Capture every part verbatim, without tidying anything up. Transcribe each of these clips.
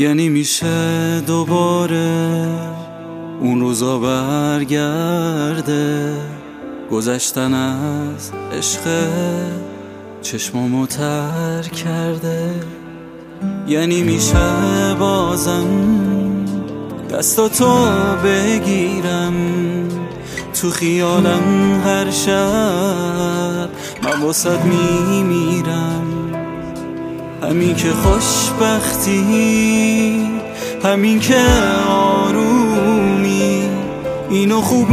یعنی میشه دوباره اون روزا برگرده، گذشتن از عشق چشمامو تر کرده. یعنی میشه بازم دستاتو بگیرم تو خیالم هر شب من واسد میمیرم. همین که خوشبختی، همین که آرومی، اینو خوب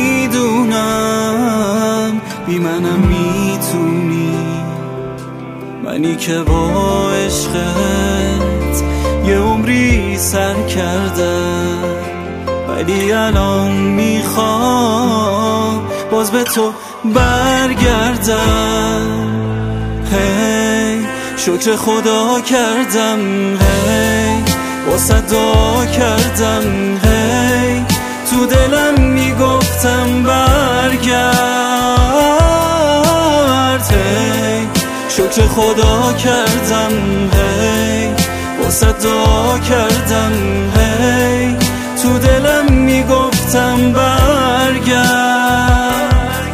میدونم بی منم میتونی. منی که با عشقت یه عمری سر کردم، ولی الان میخوام باز به تو برگردم. هی شکر خدا کردم، هی واسه دعا کردم، هی تو دلم میگفتم برگرد. هی شکر خدا کردم، هی واسه دعا کردم، هی تو دلم میگفتم برگرد.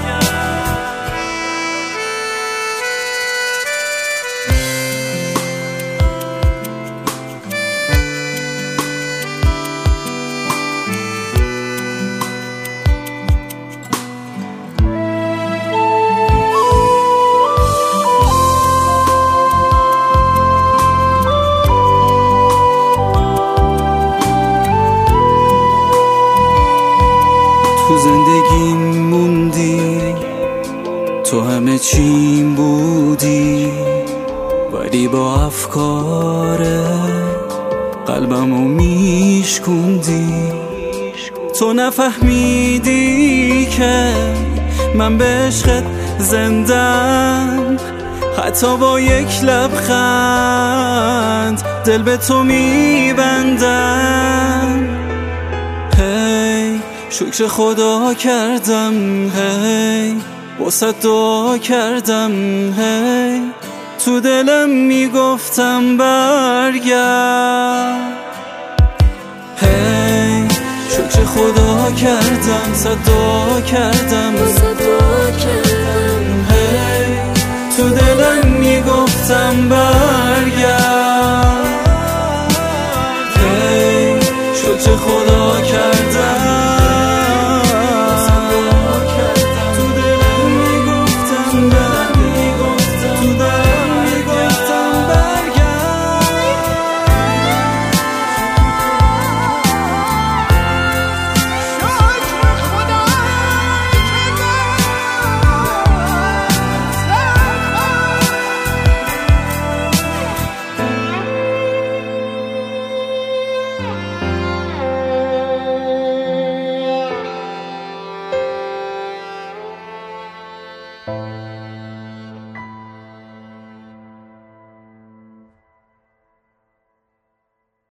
تو زندگیم موندی، تو همه چیم بودی، ولی با افکار قلبمو میشکوندی. تو نفهمیدی که من به عشقت زندم، حتی با یک لبخند دل به تو میبندم. هی شکر خدا کردم، هی واسه دعا کردم، هی تو دلم میگفتم برگرد. هی شکر خدا کردم، صدا کردم، هی تو دلم میگفتم برگرد. هی شکر خدا کردم. you